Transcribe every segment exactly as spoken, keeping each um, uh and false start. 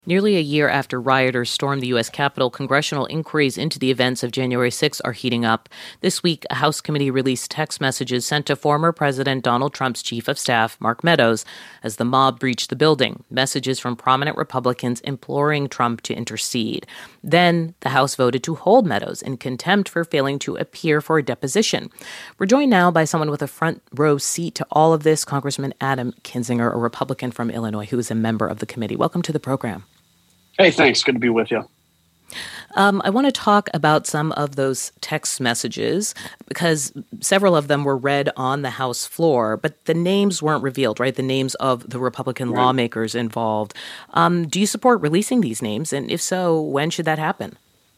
Nearly a year after rioters stormed the U S Capitol, congressional inquiries into the events of January sixth are heating up. This week, a House committee released text messages sent to former President Donald Trump's chief of staff, Mark Meadows, as the mob breached the building. Messages from prominent Republicans imploring Trump to intercede. Then, the House voted to hold Meadows in contempt for failing to appear for a deposition. We're joined now by someone with a front row seat to all of this, Congressman Adam Kinzinger, a Republican from Illinois, who is a member of the committee. Welcome to the program. Hey, thanks. Good to be with you. Um, I want to talk about some of those text messages because several of them were read on the House floor, but the names weren't revealed, right? The names of the Republican right. lawmakers involved. Um, do you support releasing these names? And if so, when should that happen?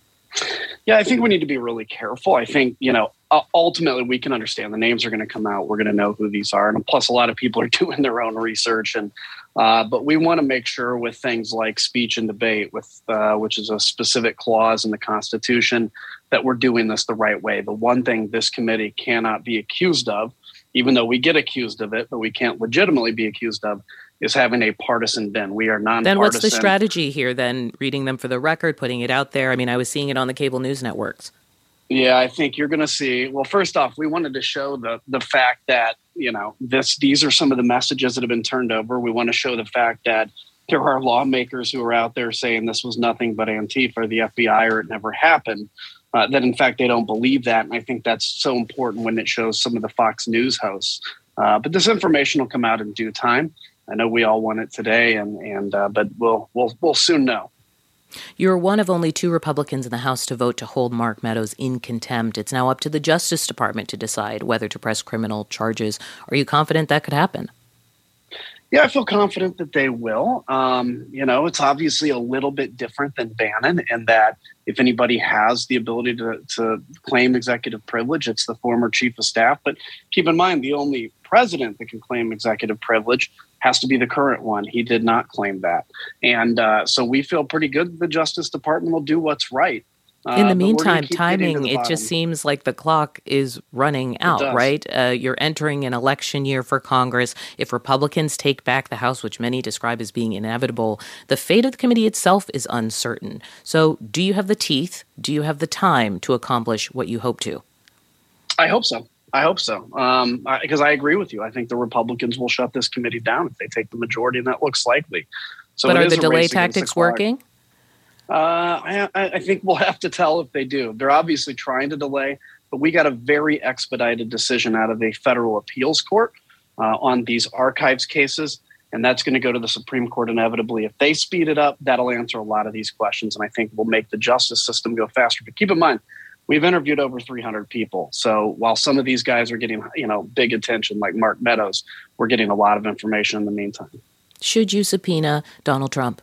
Yeah, I think we need to be really careful. I think, you know, ultimately we can understand the names are going to come out. We're going to know who these are. And plus, a lot of people are doing their own research. And uh, but we want to make sure with things like speech and debate, with uh, which is a specific clause in the Constitution, that we're doing this the right way. The one thing this committee cannot be accused of, even though we get accused of it, but we can't legitimately be accused of, is having a partisan bent. We are nonpartisan. Then what's the strategy here then? Reading them for the record, putting it out there? I mean, I was seeing it on the cable news networks. Yeah, I think you're going to see. Well, first off, we wanted to show the the fact that, you know, this these are some of the messages that have been turned over. We want to show the fact that there are lawmakers who are out there saying this was nothing but Antifa or the F B I or it never happened. Uh, that, in fact, they don't believe that. And I think that's so important when it shows some of the Fox News hosts. Uh, but this information will come out in due time. I know we all want it today, and and uh, but we'll we'll we'll soon know. You're one of only two Republicans in the House to vote to hold Mark Meadows in contempt. It's now up to the Justice Department to decide whether to press criminal charges. Are you confident that could happen? Yeah, I feel confident that they will. Um, you know, it's obviously a little bit different than Bannon in that if anybody has the ability to, to claim executive privilege, it's the former chief of staff. But keep in mind, the only president that can claim executive privilege has to be the current one. He did not claim that. And uh, so we feel pretty good that the Justice Department will do what's right. Uh, In the meantime, timing, it just seems like the clock is running out, right? Uh, you're entering an election year for Congress. If Republicans take back the House, which many describe as being inevitable, the fate of the committee itself is uncertain. So do you have the teeth? Do you have the time to accomplish what you hope to? I hope so. I hope so. Um, because I, I agree with you. I think the Republicans will shut this committee down if they take the majority, and that looks likely. So but are the delay tactics working? Uh, I, I think we'll have to tell if they do. They're obviously trying to delay, but we got a very expedited decision out of a federal appeals court uh, on these archives cases, and that's going to go to the Supreme Court inevitably. If they speed it up, that'll answer a lot of these questions, and I think will make the justice system go faster. But keep in mind, we've interviewed over three hundred people. So while some of these guys are getting, you know, big attention like Mark Meadows, we're getting a lot of information in the meantime. Should you subpoena Donald Trump?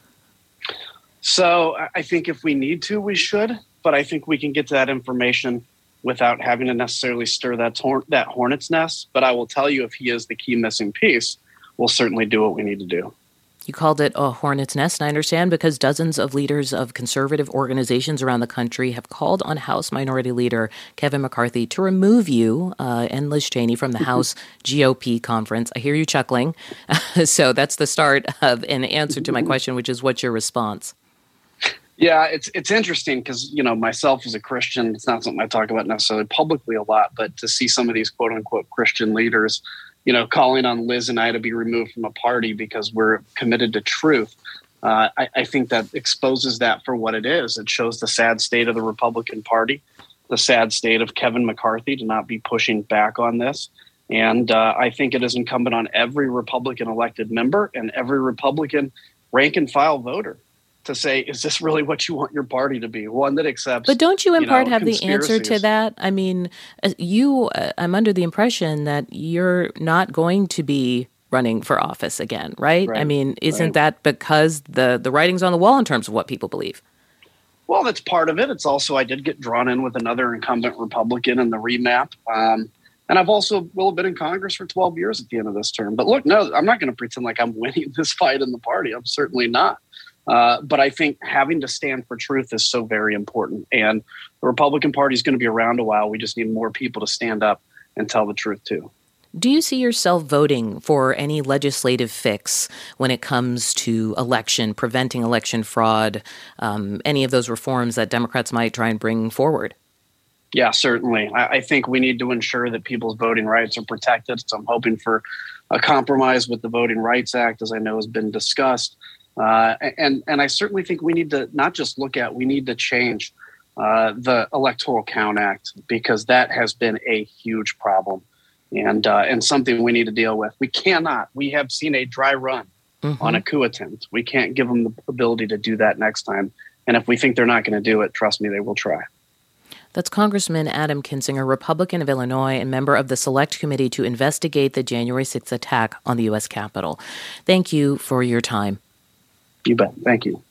So I think if we need to, we should. But I think we can get to that information without having to necessarily stir that, tor- that hornet's nest. But I will tell you, if he is the key missing piece, we'll certainly do what we need to do. You called it a hornet's nest, and I understand, because dozens of leaders of conservative organizations around the country have called on House Minority Leader Kevin McCarthy to remove you uh, and Liz Cheney from the House G O P conference. I hear you chuckling. So that's the start of an answer to my question, which is, what's your response? Yeah, it's it's interesting because, you know, myself as a Christian, it's not something I talk about necessarily publicly a lot, but to see some of these quote unquote Christian leaders, you know, calling on Liz and I to be removed from a party because we're committed to truth. Uh, I, I think that exposes that for what it is. It shows the sad state of the Republican Party, the sad state of Kevin McCarthy to not be pushing back on this. And uh, I think it is incumbent on every Republican elected member and every Republican rank and file voter to say, is this really what you want your party to be? One that accepts. But don't you in you part know, have the answer to that? I mean, you, uh, I'm under the impression that you're not going to be running for office again, right? right. I mean, isn't right. that because the, the writing's on the wall in terms of what people believe? Well, that's part of it. It's also, I did get drawn in with another incumbent Republican in the remap. Um, and I've also will have been in Congress for twelve years at the end of this term. But look, no, I'm not going to pretend like I'm winning this fight in the party. I'm certainly not. Uh, but I think having to stand for truth is so very important. And the Republican Party is going to be around a while. We just need more people to stand up and tell the truth, too. Do you see yourself voting for any legislative fix when it comes to election, preventing election fraud, um, any of those reforms that Democrats might try and bring forward? Yeah, certainly. I, I think we need to ensure that people's voting rights are protected. So I'm hoping for a compromise with the Voting Rights Act, as I know has been discussed. Uh, and, and I certainly think we need to not just look at, we need to change uh, the Electoral Count Act, because that has been a huge problem and uh, and something we need to deal with. We cannot. We have seen a dry run mm-hmm. on a coup attempt. We can't give them the ability to do that next time. And if we think they're not going to do it, trust me, they will try. That's Congressman Adam Kinzinger, Republican of Illinois and member of the Select Committee to investigate the January sixth attack on the U S Capitol. Thank you for your time. You bet. Thank you.